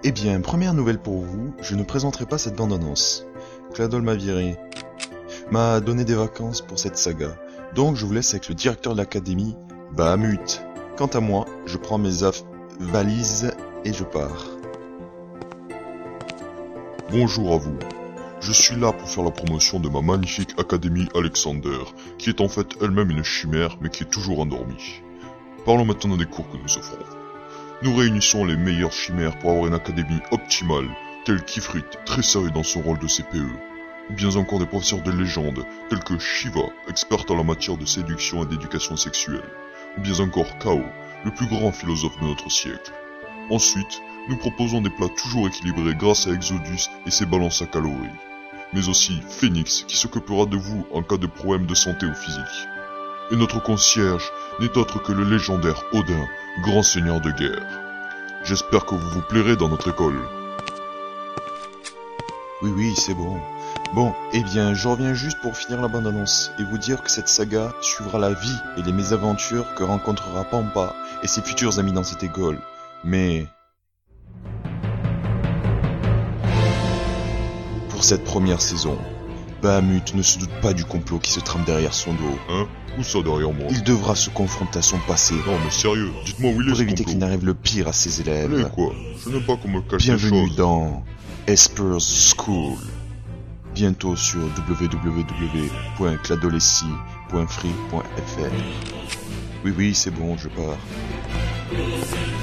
Eh bien, première nouvelle pour vous, je ne présenterai pas cette bande-annonce. Cladol m'a viré, m'a donné des vacances pour cette saga, donc je vous laisse avec le directeur de l'académie, Bahamut. Quant à moi, je prends mes valises et je pars. Bonjour à vous. Je suis là pour faire la promotion de ma magnifique Académie Alexander, qui est en fait elle-même une chimère, mais qui est toujours endormie. Parlons maintenant des cours que nous offrons. Nous réunissons les meilleures chimères pour avoir une académie optimale, telle qu'Ifrit, très sérieux dans son rôle de CPE, ou bien encore des professeurs de légende, tels que Shiva, experte en la matière de séduction et d'éducation sexuelle, ou bien encore Kao, le plus grand philosophe de notre siècle. Ensuite, nous proposons des plats toujours équilibrés grâce à Exodus et ses balances à calories, mais aussi Phoenix qui s'occupera de vous en cas de problème de santé ou physique. Et notre concierge n'est autre que le légendaire Odin, grand seigneur de guerre. J'espère que vous vous plairez dans notre école. Oui, c'est bon. Bon, eh bien, je reviens juste pour finir la bande-annonce et vous dire que cette saga suivra la vie et les mésaventures que rencontrera Pampa et ses futurs amis dans cette école. Mais... pour cette première saison, Bahamut ne se doute pas du complot qui se trame derrière son dos. Hein? Où ça derrière moi? Il devra se confronter à son passé Non mais sérieux, dites-moi où il est pour ce éviter qu'il complot. n'arrive le pire à ses élèves. Allez quoi, je n'aime pas qu'on me cache les Bienvenue choses. dans Esper's School. Bientôt sur www.cladolessi.free.fr. Oui, c'est bon, je pars.